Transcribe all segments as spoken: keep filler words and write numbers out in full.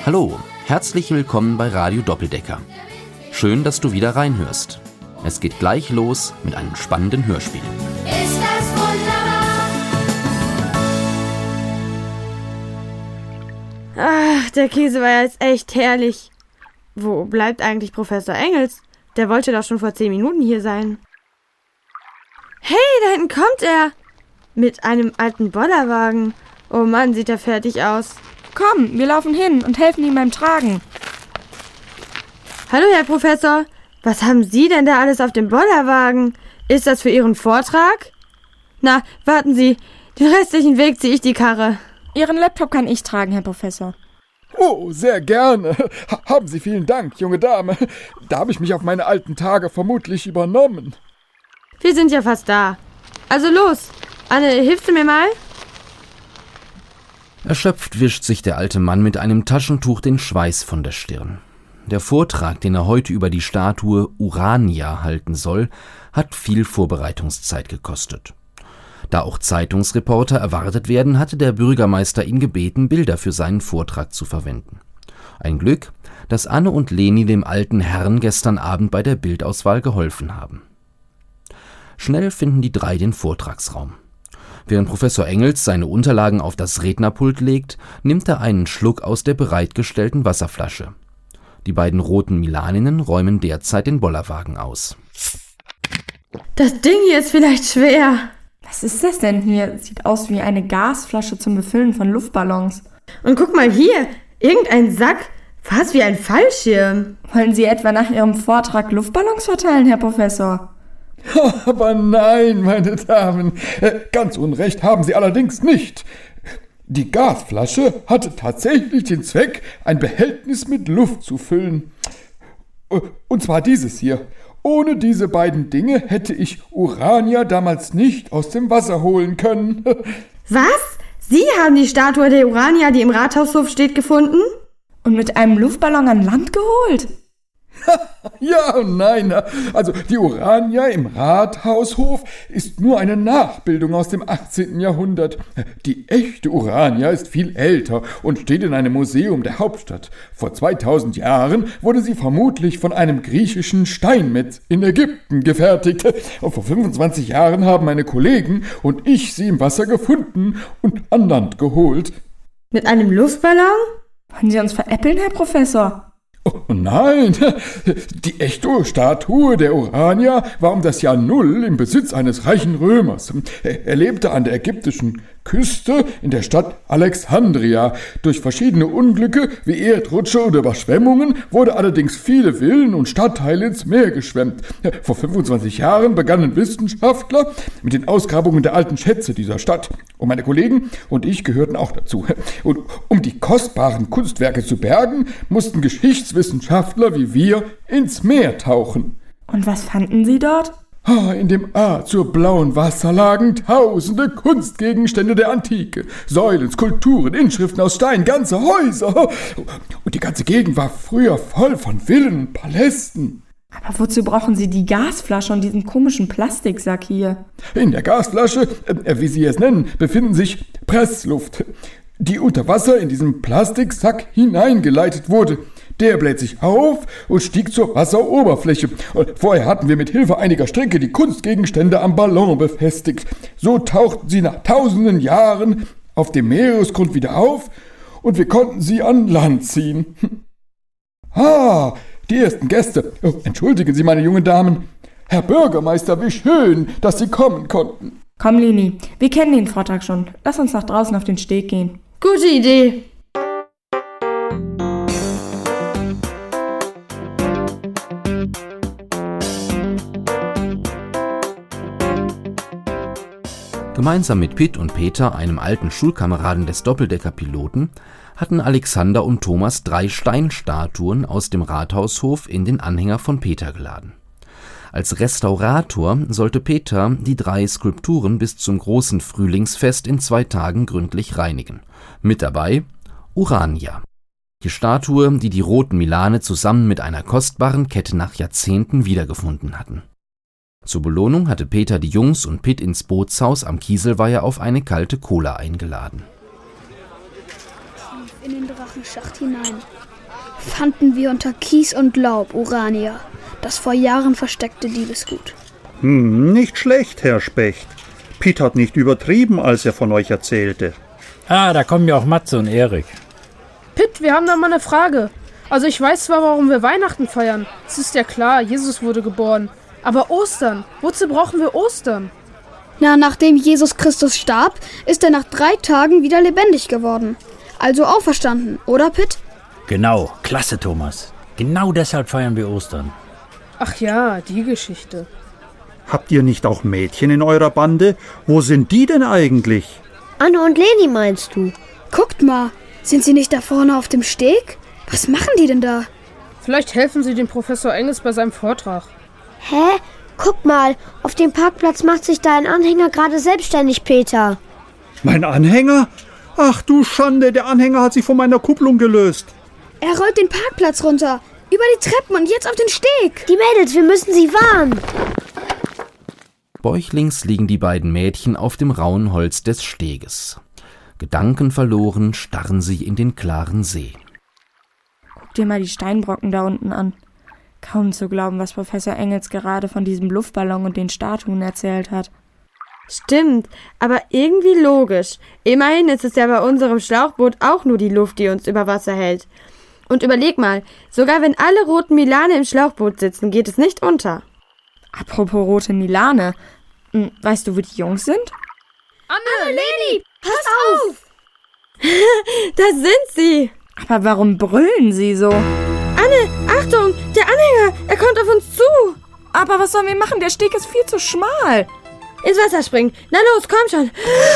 Hallo, herzlich willkommen bei Radio Doppeldecker. Schön, dass du wieder reinhörst. Es geht gleich los mit einem spannenden Hörspiel. Ist das wunderbar? Ach, der Käse war jetzt echt herrlich. Wo bleibt eigentlich Professor Engels? Der wollte doch schon vor zehn Minuten hier sein. Hey, da hinten kommt er! Mit einem alten Bollerwagen. Oh Mann, sieht er fertig aus. Komm, wir laufen hin und helfen ihm beim Tragen. Hallo, Herr Professor. Was haben Sie denn da alles auf dem Bollerwagen? Ist das für Ihren Vortrag? Na, warten Sie. Den restlichen Weg ziehe ich die Karre. Ihren Laptop kann ich tragen, Herr Professor. Oh, sehr gerne. Ha- haben Sie vielen Dank, junge Dame. Da habe ich mich auf meine alten Tage vermutlich übernommen. Wir sind ja fast da. Also los. Anne, hilfst du mir mal? Erschöpft wischt sich der alte Mann mit einem Taschentuch den Schweiß von der Stirn. Der Vortrag, den er heute über die Statue Urania halten soll, hat viel Vorbereitungszeit gekostet. Da auch Zeitungsreporter erwartet werden, hatte der Bürgermeister ihn gebeten, Bilder für seinen Vortrag zu verwenden. Ein Glück, dass Anne und Leni dem alten Herrn gestern Abend bei der Bildauswahl geholfen haben. Schnell finden die drei den Vortragsraum. Während Professor Engels seine Unterlagen auf das Rednerpult legt, nimmt er einen Schluck aus der bereitgestellten Wasserflasche. Die beiden roten Milaninnen räumen derzeit den Bollerwagen aus. Das Ding hier ist vielleicht schwer. Was ist das denn hier? Sieht aus wie eine Gasflasche zum Befüllen von Luftballons. Und guck mal hier. Irgendein Sack. Fast wie ein Fallschirm. Wollen Sie etwa nach Ihrem Vortrag Luftballons verteilen, Herr Professor? Aber nein, meine Damen, äh, ganz Unrecht haben Sie allerdings nicht. Die Gasflasche hatte tatsächlich den Zweck, ein Behältnis mit Luft zu füllen. Und zwar dieses hier. Ohne diese beiden Dinge hätte ich Urania damals nicht aus dem Wasser holen können. Was? Sie haben die Statue der Urania, die im Rathaushof steht, gefunden? Und mit einem Luftballon an Land geholt? Ja und nein, also die Urania im Rathaushof ist nur eine Nachbildung aus dem achtzehnten Jahrhundert. Die echte Urania ist viel älter und steht in einem Museum der Hauptstadt. Vor zweitausend Jahren wurde sie vermutlich von einem griechischen Steinmetz in Ägypten gefertigt. Und vor fünfundzwanzig Jahren haben meine Kollegen und ich sie im Wasser gefunden und an Land geholt. Mit einem Luftballon? Wollen Sie uns veräppeln, Herr Professor? Oh nein, die echte Statue der Urania war um das Jahr Null im Besitz eines reichen Römers. Er lebte an der ägyptischen Küste in der Stadt Alexandria. Durch verschiedene Unglücke wie Erdrutsche oder Überschwemmungen wurde allerdings viele Villen und Stadtteile ins Meer geschwemmt. Vor fünfundzwanzig Jahren begannen Wissenschaftler mit den Ausgrabungen der alten Schätze dieser Stadt. Und meine Kollegen und ich gehörten auch dazu. Und um die kostbaren Kunstwerke zu bergen, mussten Geschichtswissenschaftler wie wir ins Meer tauchen. Und was fanden Sie dort? In dem A zur blauen Wasser lagen tausende Kunstgegenstände der Antike. Säulen, Skulpturen, Inschriften aus Stein, ganze Häuser. Und die ganze Gegend war früher voll von Villen und Palästen. Aber wozu brauchen Sie die Gasflasche und diesen komischen Plastiksack hier? In der Gasflasche, äh, wie Sie es nennen, befinden sich Pressluft, die unter Wasser in diesen Plastiksack hineingeleitet wurde. Der bläht sich auf und stieg zur Wasseroberfläche. Und vorher hatten wir mit Hilfe einiger Stricke die Kunstgegenstände am Ballon befestigt. So tauchten sie nach tausenden Jahren auf dem Meeresgrund wieder auf und wir konnten sie an Land ziehen. Ah, die ersten Gäste. Oh, entschuldigen Sie, meine jungen Damen. Herr Bürgermeister, wie schön, dass Sie kommen konnten. Komm, Leni, wir kennen den Vortrag schon. Lass uns nach draußen auf den Steg gehen. Gute Idee. Gemeinsam mit Pitt und Peter, einem alten Schulkameraden des Doppeldecker-Piloten, hatten Alexander und Thomas drei Steinstatuen aus dem Rathaushof in den Anhänger von Peter geladen. Als Restaurator sollte Peter die drei Skulpturen bis zum großen Frühlingsfest in zwei Tagen gründlich reinigen. Mit dabei Urania, die Statue, die die roten Milane zusammen mit einer kostbaren Kette nach Jahrzehnten wiedergefunden hatten. Zur Belohnung hatte Peter die Jungs und Pitt ins Bootshaus am Kieselweiher auf eine kalte Cola eingeladen. in den Drachenschacht hinein. Fanden wir unter Kies und Laub Urania, das vor Jahren versteckte Diebesgut. Hm, nicht schlecht, Herr Specht. Piet hat nicht übertrieben, als er von euch erzählte. Ah, da kommen ja auch Matze und Erik. Pitt, wir haben da mal eine Frage. Also ich weiß zwar, warum wir Weihnachten feiern. Es ist ja klar, Jesus wurde geboren. Aber Ostern, wozu brauchen wir Ostern? Na, nachdem Jesus Christus starb, ist er nach drei Tagen wieder lebendig geworden. Also auferstanden, oder Pitt? Genau, klasse, Thomas. Genau deshalb feiern wir Ostern. Ach ja, die Geschichte. Habt ihr nicht auch Mädchen in eurer Bande? Wo sind die denn eigentlich? Anne und Leni meinst du? Guckt mal, sind sie nicht da vorne auf dem Steg? Was machen die denn da? Vielleicht helfen sie dem Professor Engels bei seinem Vortrag. Hä? Guck mal, auf dem Parkplatz macht sich da ein Anhänger gerade selbstständig, Peter. Mein Anhänger? Ach du Schande, der Anhänger hat sich von meiner Kupplung gelöst. Er rollt den Parkplatz runter, über die Treppen und jetzt auf den Steg. Die Mädels, wir müssen sie warnen. Bäuchlings liegen die beiden Mädchen auf dem rauen Holz des Steges. Gedankenverloren starren sie in den klaren See. Guck dir mal die Steinbrocken da unten an. Kaum zu glauben, was Professor Engels gerade von diesem Luftballon und den Statuen erzählt hat. Stimmt, aber irgendwie logisch. Immerhin ist es ja bei unserem Schlauchboot auch nur die Luft, die uns über Wasser hält. Und überleg mal, sogar wenn alle roten Milane im Schlauchboot sitzen, geht es nicht unter. Apropos rote Milane, weißt du, wo die Jungs sind? Anne, Anne Leni, pass auf! Da sind sie! Aber warum brüllen sie so? Anne, Achtung, der Anhänger, er kommt auf uns zu! Aber was sollen wir machen? Der Steg ist viel zu schmal. Ins Wasser springen. Na los, komm schon.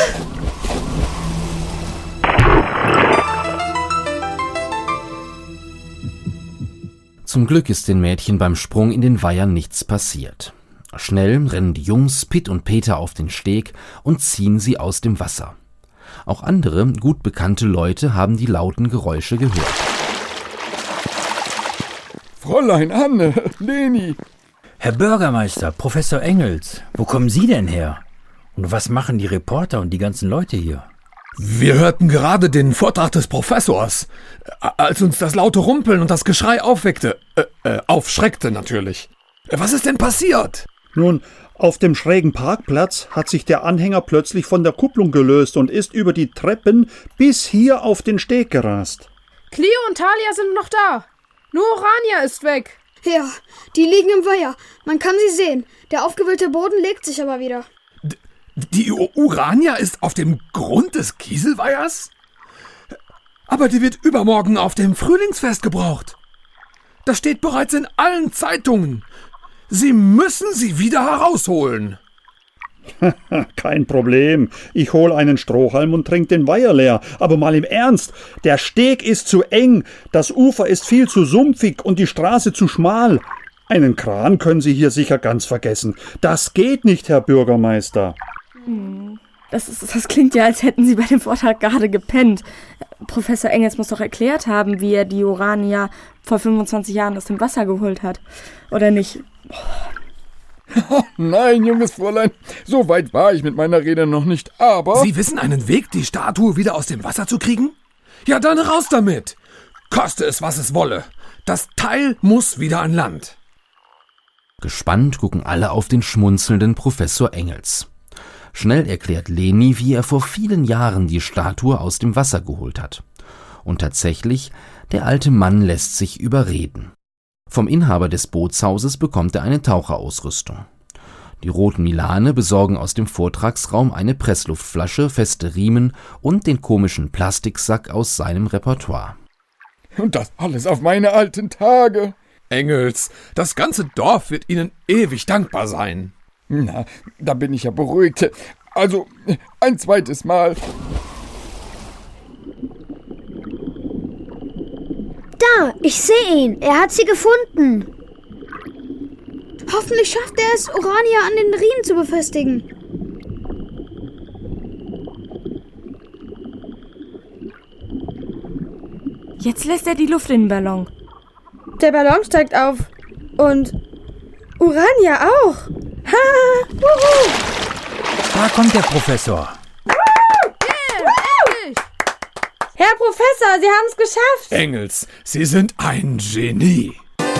Zum Glück ist den Mädchen beim Sprung in den Weiher nichts passiert. Schnell rennen die Jungs Pitt und Peter auf den Steg und ziehen sie aus dem Wasser. Auch andere, gut bekannte Leute haben die lauten Geräusche gehört. Fräulein Anne, Leni. Herr Bürgermeister, Professor Engels, wo kommen Sie denn her? Und was machen die Reporter und die ganzen Leute hier? Wir hörten gerade den Vortrag des Professors, als uns das laute Rumpeln und das Geschrei aufweckte, äh, äh, aufschreckte natürlich. Was ist denn passiert? Nun, auf dem schrägen Parkplatz hat sich der Anhänger plötzlich von der Kupplung gelöst und ist über die Treppen bis hier auf den Steg gerast. Clio und Thalia sind noch da. Nur Urania ist weg. Ja, die liegen im Weiher. Man kann sie sehen. Der aufgewühlte Boden legt sich aber wieder. D- die Urania ist auf dem Grund des Kieselweihers? Aber die wird übermorgen auf dem Frühlingsfest gebraucht. Das steht bereits in allen Zeitungen. Sie müssen sie wieder herausholen. Kein Problem. Ich hol einen Strohhalm und trink den Weiher leer. Aber mal im Ernst, der Steg ist zu eng, das Ufer ist viel zu sumpfig und die Straße zu schmal. Einen Kran können Sie hier sicher ganz vergessen. Das geht nicht, Herr Bürgermeister. Das, ist, das klingt ja, als hätten Sie bei dem Vortrag gerade gepennt. Professor Engels muss doch erklärt haben, wie er die Urania vor fünfundzwanzig Jahren aus dem Wasser geholt hat. Oder nicht? Oh nein, junges Fräulein, so weit war ich mit meiner Rede noch nicht, aber... Sie wissen einen Weg, die Statue wieder aus dem Wasser zu kriegen? Ja, dann raus damit! Koste es, was es wolle. Das Teil muss wieder an Land. Gespannt gucken alle auf den schmunzelnden Professor Engels. Schnell erklärt Leni, wie er vor vielen Jahren die Statue aus dem Wasser geholt hat. Und tatsächlich, der alte Mann lässt sich überreden. Vom Inhaber des Bootshauses bekommt er eine Taucherausrüstung. Die roten Milane besorgen aus dem Vortragsraum eine Pressluftflasche, feste Riemen und den komischen Plastiksack aus seinem Repertoire. Und das alles auf meine alten Tage. Engels, das ganze Dorf wird Ihnen ewig dankbar sein. Na, da bin ich ja beruhigt. Also, ein zweites Mal. Da, ich sehe ihn. Er hat sie gefunden. Hoffentlich schafft er es, Urania an den Riemen zu befestigen. Jetzt lässt er die Luft in den Ballon. Der Ballon steigt auf. Und Urania auch. Ha! Wuhu! Da kommt der Professor. Herr Professor, Sie haben es geschafft! Engels, Sie sind ein Genie.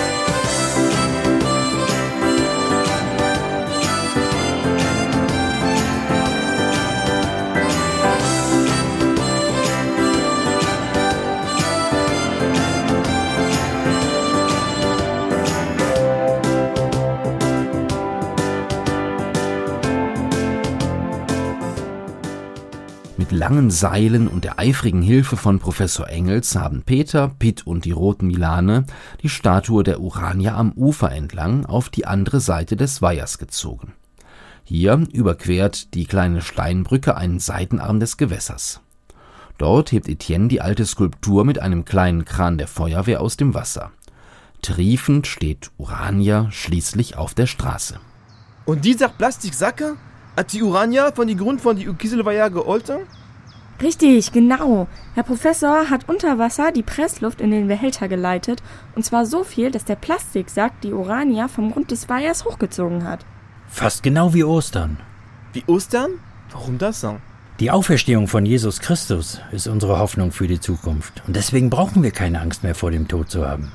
Mit langen Seilen und der eifrigen Hilfe von Professor Engels haben Peter, Pitt und die roten Milane die Statue der Urania am Ufer entlang auf die andere Seite des Weihers gezogen. Hier überquert die kleine Steinbrücke einen Seitenarm des Gewässers. Dort hebt Etienne die alte Skulptur mit einem kleinen Kran der Feuerwehr aus dem Wasser. Triefend steht Urania schließlich auf der Straße. Und dieser Plastiksacke hat die Urania von die Grund von die Kieselweiher geholt? Richtig, genau. Herr Professor hat unter Wasser die Pressluft in den Behälter geleitet, und zwar so viel, dass der Plastiksack die Urania vom Grund des Weihers hochgezogen hat. Fast genau wie Ostern. Wie Ostern? Warum das so? Die Auferstehung von Jesus Christus ist unsere Hoffnung für die Zukunft. Und deswegen brauchen wir keine Angst mehr vor dem Tod zu haben.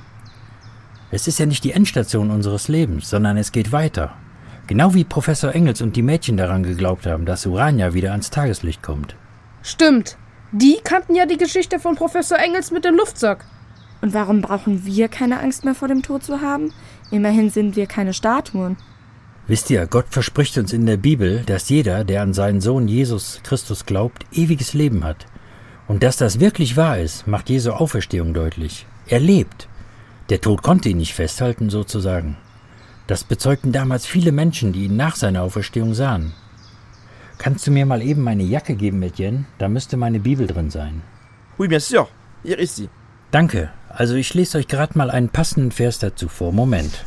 Es ist ja nicht die Endstation unseres Lebens, sondern es geht weiter. Genau wie Professor Engels und die Mädchen daran geglaubt haben, dass Urania wieder ans Tageslicht kommt. Stimmt. Die kannten ja die Geschichte von Professor Engels mit dem Luftsack. Und warum brauchen wir keine Angst mehr vor dem Tod zu haben? Immerhin sind wir keine Statuen. Wisst ihr, Gott verspricht uns in der Bibel, dass jeder, der an seinen Sohn Jesus Christus glaubt, ewiges Leben hat. Und dass das wirklich wahr ist, macht Jesu Auferstehung deutlich. Er lebt. Der Tod konnte ihn nicht festhalten, sozusagen. Das bezeugten damals viele Menschen, die ihn nach seiner Auferstehung sahen. Kannst du mir mal eben meine Jacke geben, Etienne? Da müsste meine Bibel drin sein. Oui, bien sûr. Hier ist sie. Danke. Also ich lese euch gerade mal einen passenden Vers dazu vor. Moment.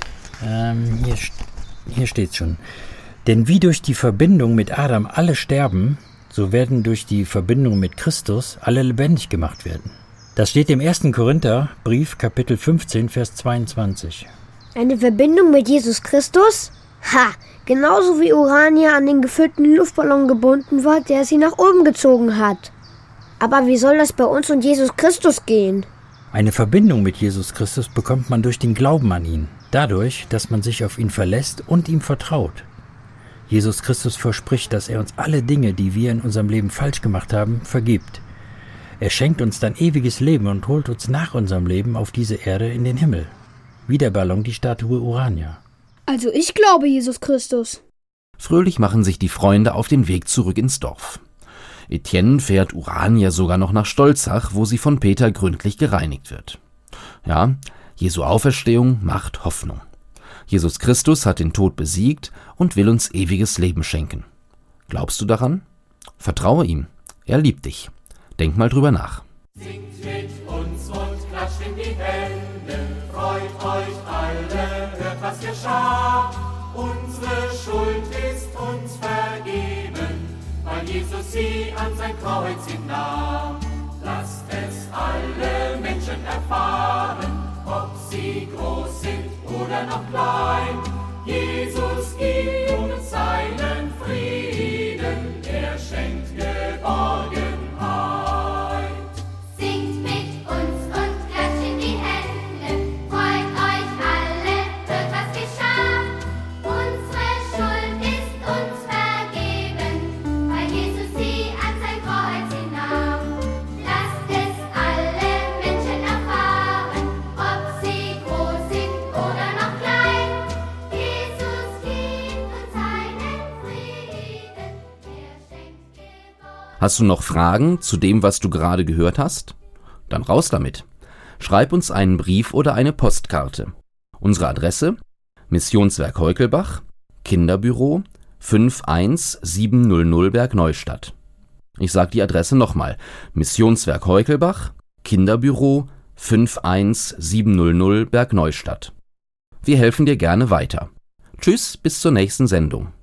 Ähm, hier, hier steht's schon. Denn wie durch die Verbindung mit Adam alle sterben, so werden durch die Verbindung mit Christus alle lebendig gemacht werden. Das steht im ersten Korintherbrief, Kapitel fünfzehn, Vers zweiundzwanzig. Eine Verbindung mit Jesus Christus? Ha! Genauso wie Urania an den gefüllten Luftballon gebunden war, der sie nach oben gezogen hat. Aber wie soll das bei uns und Jesus Christus gehen? Eine Verbindung mit Jesus Christus bekommt man durch den Glauben an ihn. Dadurch, dass man sich auf ihn verlässt und ihm vertraut. Jesus Christus verspricht, dass er uns alle Dinge, die wir in unserem Leben falsch gemacht haben, vergibt. Er schenkt uns dann ewiges Leben und holt uns nach unserem Leben auf diese Erde in den Himmel. Wie der Ballon die Statue Urania. Also ich glaube Jesus Christus. Fröhlich machen sich die Freunde auf den Weg zurück ins Dorf. Etienne fährt Urania sogar noch nach Stolzach, wo sie von Peter gründlich gereinigt wird. Ja, Jesu Auferstehung macht Hoffnung. Jesus Christus hat den Tod besiegt und will uns ewiges Leben schenken. Glaubst du daran? Vertraue ihm. Er liebt dich. Denk mal drüber nach. Singt mit uns und klatscht in die Hände, freut euch alle, hört was geschah. Unsere Schuld ist uns vergeben, weil Jesus sie an sein Kreuz hinnahm. Lasst es alle Menschen erfahren, ob sie groß sind oder noch klein. Jesus gibt uns seinen Frieden, er schenkt Geborgenheit. Singt mit uns und klatscht in die Hände, freut euch alle, hört was geschah. Unsere Schuld ist uns vergeben, weil Jesus sie an sein Kreuz hinnahm. Lasst es alle Menschen erfahren, ob sie groß sind oder noch klein. Jesus gibt uns seinen Frieden, er schenkt Geborgenheit. Hast du noch Fragen zu dem, was du gerade gehört hast? Dann raus damit. Schreib uns einen Brief oder eine Postkarte. Unsere Adresse: Missionswerk Heukelbach, Kinderbüro fünf eins sieben null null Bergneustadt. Ich sage die Adresse nochmal: Missionswerk Heukelbach, Kinderbüro fünf eins sieben null null Bergneustadt. Wir helfen dir gerne weiter. Tschüss, bis zur nächsten Sendung.